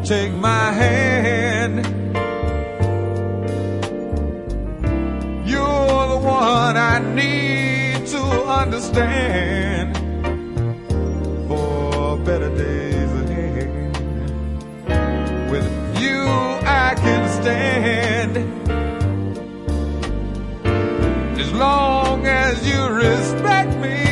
take my hand. You're the one I need to understand for better days ahead. With you I can stand, as long as you respect me.